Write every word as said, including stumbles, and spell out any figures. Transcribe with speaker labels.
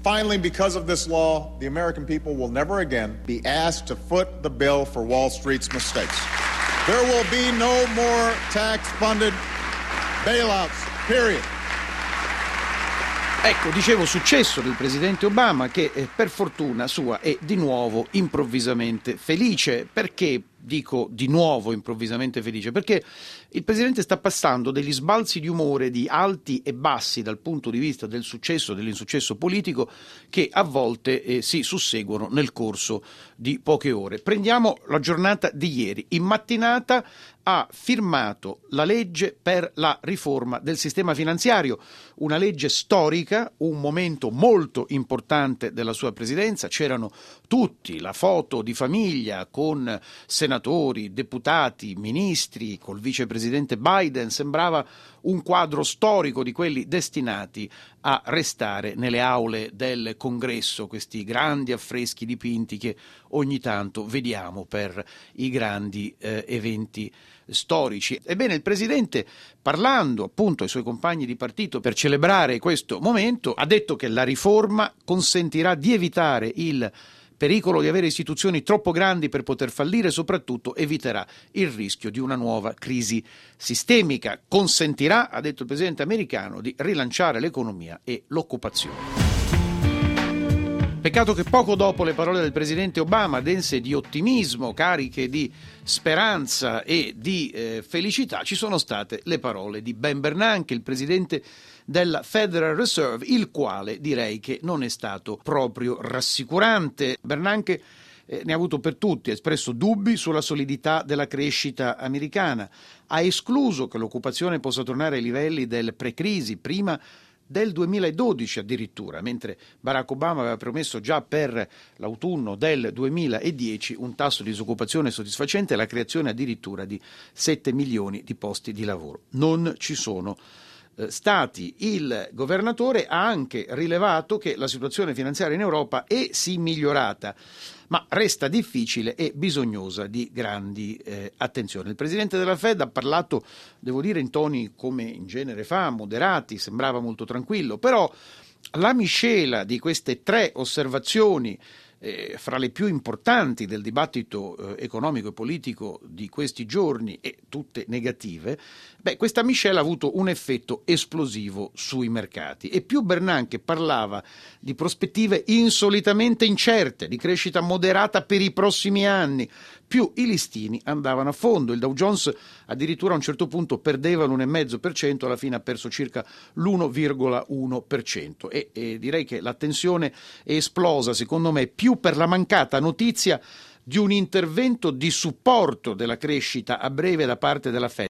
Speaker 1: Finally, because of this law, the American people will never again be asked to foot the bill for Wall Street's mistakes. There will be no more tax-funded bailouts, period.
Speaker 2: Ecco, dicevo, successo del presidente Obama che eh, per fortuna sua è di nuovo improvvisamente felice. Perché dico di nuovo improvvisamente felice? Perché il presidente sta passando degli sbalzi di umore di alti e bassi dal punto di vista del successo e dell'insuccesso politico che a volte eh, si susseguono nel corso di poche ore. Prendiamo la giornata di ieri. In mattinata ha firmato la legge per la riforma del sistema finanziario, una legge storica, un momento molto importante della sua presidenza. C'erano tutti, la foto di famiglia con senatori, deputati, ministri, col vicepresidente Biden. Sembrava un quadro storico di quelli destinati a restare nelle aule del Congresso, questi grandi affreschi dipinti che ogni tanto vediamo per i grandi eh, eventi storici. Ebbene, il presidente, parlando appunto ai suoi compagni di partito per celebrare questo momento, ha detto che la riforma consentirà di evitare il pericolo di avere istituzioni troppo grandi per poter fallire, soprattutto eviterà il rischio di una nuova crisi sistemica. Consentirà, ha detto il presidente americano, di rilanciare l'economia e l'occupazione. Peccato che poco dopo le parole del presidente Obama, dense di ottimismo, cariche di speranza e di eh, felicità, ci sono state le parole di Ben Bernanke, il presidente della Federal Reserve, il quale direi che non è stato proprio rassicurante. Bernanke eh, ne ha avuto per tutti, ha espresso dubbi sulla solidità della crescita americana, ha escluso che l'occupazione possa tornare ai livelli del pre-crisi, prima del duemiladodici addirittura, mentre Barack Obama aveva promesso già per l'autunno del duemiladieci un tasso di disoccupazione soddisfacente e la creazione addirittura di sette milioni di posti di lavoro. Non ci sono eh, stati. Il governatore ha anche rilevato che la situazione finanziaria in Europa è sì migliorata, ma resta difficile e bisognosa di grandi eh, attenzioni. Il presidente della Fed ha parlato, devo dire, in toni come in genere fa, moderati, sembrava molto tranquillo, però la miscela di queste tre osservazioni, eh, fra le più importanti del dibattito eh, economico e politico di questi giorni e tutte negative, beh, questa miscela ha avuto un effetto esplosivo sui mercati e più Bernanke parlava di prospettive insolitamente incerte, di crescita moderata per i prossimi anni, più i listini andavano a fondo. Il Dow Jones addirittura a un certo punto perdeva l'uno virgola cinque per cento, alla fine ha perso circa l'uno virgola uno per cento e, e direi che la tensione è esplosa, secondo me, più per la mancata notizia di un intervento di supporto della crescita a breve da parte della Fed